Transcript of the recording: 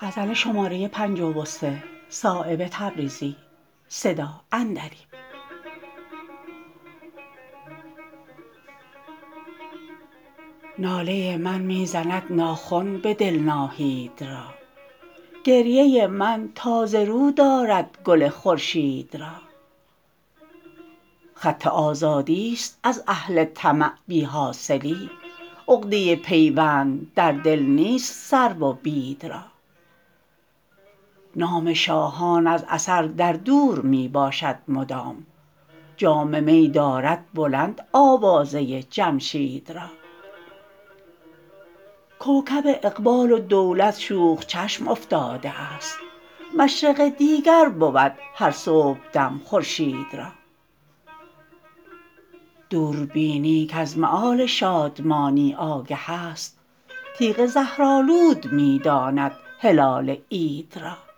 ناله من می زند ناخن به دل ناهید را گریه من تازه رو دارد گل خورشید را خط آزادی است از اهل طمع بی حاصلی عقده پیوند در دل نیست سرو و بید را نام شاهان از اثر در دور می باشد مدام جام می دارد بلند آوازه جمشید را کوکب اقبال و دولت شوخ چشم افتاده است مشرق دیگر بود هر صبحدم خورشید را دوربینی کز مآل شادمانی آگه است تیغ زهرآلود می داند هلال عید را